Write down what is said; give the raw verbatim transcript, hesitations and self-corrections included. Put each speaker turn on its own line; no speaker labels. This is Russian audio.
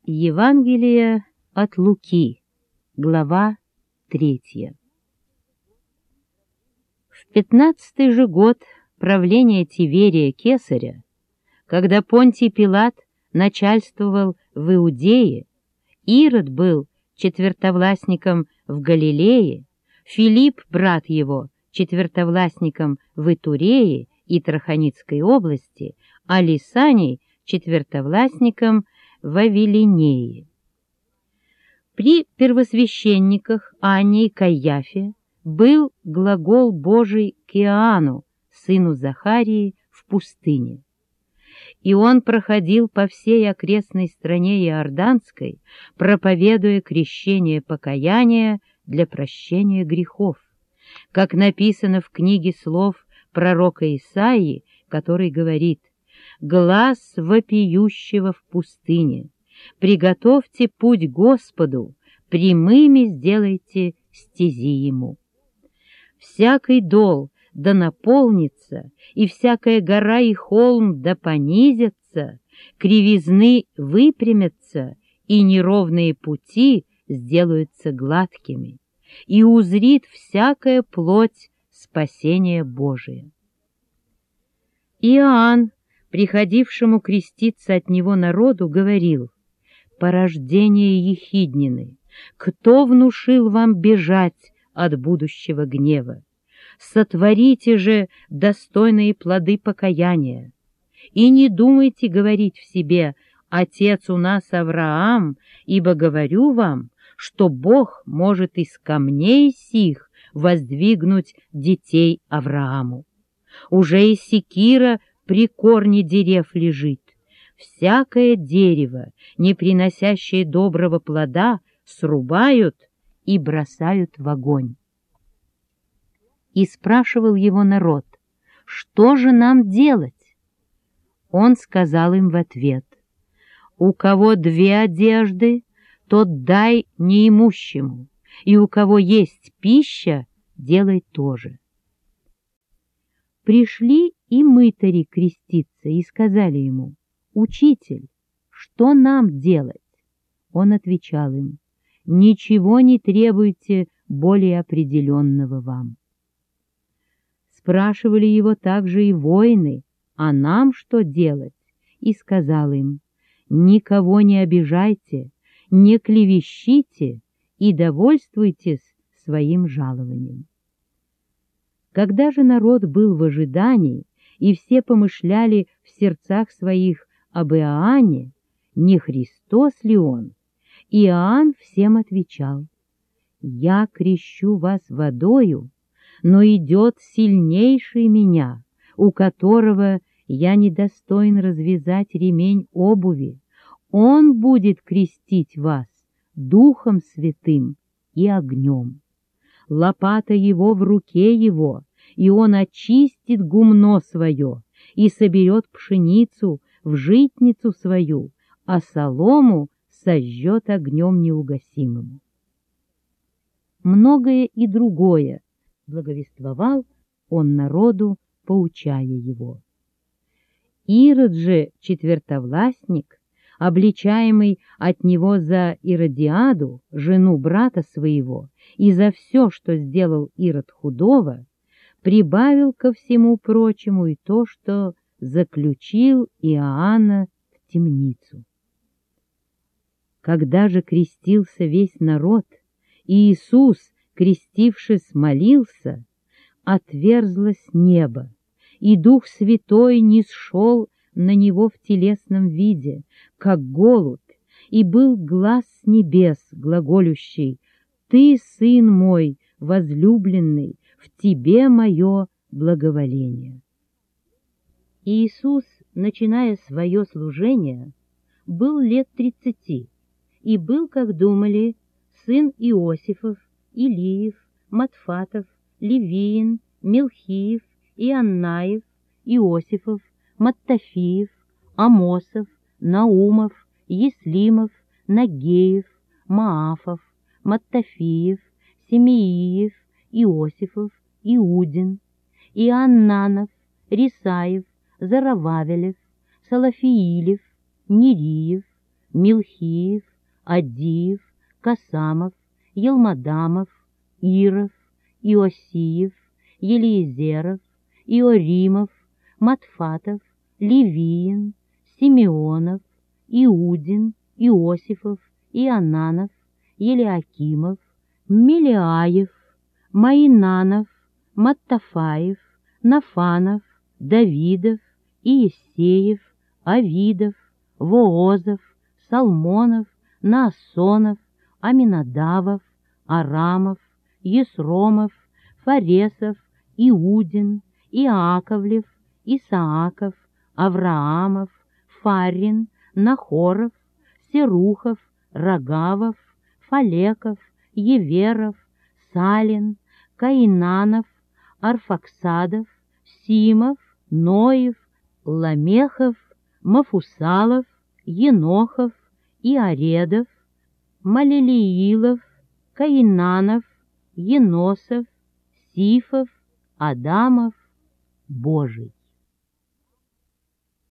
Евангелие от Луки, глава третья. В пятнадцатый же год правления Тиверия Кесаря, когда Понтий Пилат начальствовал в Иудее, Ирод был четвертовластником в Галилее, Филипп, брат его, четвертовластником в Итурее и Траханицкой области, а Лисаний четвертовластником в Авелинее. При первосвященниках Анне и Каиафе был глагол Божий к Иоанну, сыну Захарии, в пустыне. И он проходил по всей окрестной стране Иорданской, проповедуя крещение покаяния для прощения грехов, как написано в книге слов пророка Исаии, который говорит: «Глас вопиющего в пустыне, приготовьте путь Господу, прямыми сделайте стези Ему. Всякий дол да наполнится, и всякая гора и холм да понизятся, кривизны выпрямятся, и неровные пути сделаются гладкими, и узрит всякая плоть спасение Божие». Иоанн, приходившему креститься от него народу, говорил: «Порождение ехиднины, кто внушил вам бежать от будущего гнева? Сотворите же достойные плоды покаяния, и не думайте говорить в себе: отец у нас Авраам, ибо говорю вам, что Бог может из камней сих воздвигнуть детей Аврааму. Уже и секира при корне дерев лежит. Всякое дерево, не приносящее доброго плода, срубают и бросают в огонь». И спрашивал его народ: «Что же нам делать?» Он сказал им в ответ: «У кого две одежды, тот дай неимущему, и у кого есть пища, делай то же». Пришли и мытари креститься и сказали ему: «Учитель, что нам делать?» Он отвечал им: «Ничего не требуйте более определенного вам». Спрашивали его также и воины: «А нам что делать?» И сказал им: «Никого не обижайте, не клевещите и довольствуйтесь своим жалованием». Когда же народ был в ожидании, и все помышляли в сердцах своих об Иоанне, не Христос ли он, Иоанн всем отвечал: «Я крещу вас водою, но идет сильнейший меня, у которого я недостоин развязать ремень обуви. Он будет крестить вас Духом Святым и огнем. Лопата его в руке его, и он очистит гумно свое и соберет пшеницу в житницу свою, а солому сожжет огнем неугасимым». Многое и другое благовествовал он народу, поучая его. Ирод же четвертовластник, обличаемый от него за Иродиаду, жену брата своего, и за все, что сделал Ирод худого, прибавил ко всему прочему и то, что заключил Иоанна в темницу. Когда же крестился весь народ, и Иисус, крестившись, молился, отверзлось небо, и Дух Святой нисшел на него в телесном виде, как голубь, и был глас с небес, глаголющий: «Ты, Сын мой, возлюбленный, в Тебе мое благоволение». Иисус, начиная свое служение, был лет тридцати, и был, как думали, сын Иосифов, Илиев, Матфатов, Левиин, Мелхиев, Ианнаев, Иосифов, Маттафиев, Амосов, Наумов, Еслимов, Нагеев, Маафов, Маттафиев, Семеиев, Иосифов, Иудин, Иоаннанов, Рисаев, Зарававелев, Салафиилев, Нериев, Милхиев, Аддиев, Касамов, Елмадамов, Иров, Иосиев, Елиезеров, Иоримов, Матфатов, Левиин, Симеонов, Иудин, Иосифов, Ионанов, Елиакимов, Милиаев, Маинанов, Маттафаев, Нафанов, Давидов, Иессеев, Авидов, Воозов, Салмонов, Наасонов, Аминадавов, Арамов, Есромов, Фаресов, Иудин, Иаковлев, Исааков, Авраамов, Фарин, Нахоров, Серухов, Рогавов, Фалеков, Еверов, Салин, Каинанов, Арфаксадов, Симов, Ноев, Ламехов, Мафусалов, Енохов, Иаредов, Малелиилов, Каинанов, Еносов, Сифов, Адамов, Божий.